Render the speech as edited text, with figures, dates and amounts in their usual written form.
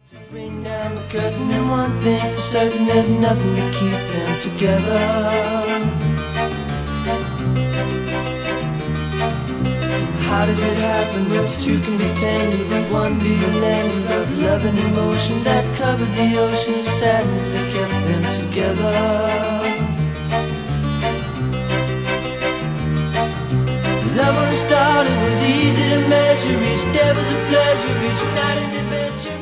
To bring down the curtain, and one thing for certain, there's nothing to keep them together. How does it happen that two can be tender and one be the land of love and emotion that covered the ocean of sadness that kept them together? Love on a star, it was easy to measure. Each day was a pleasure, each night an adventure.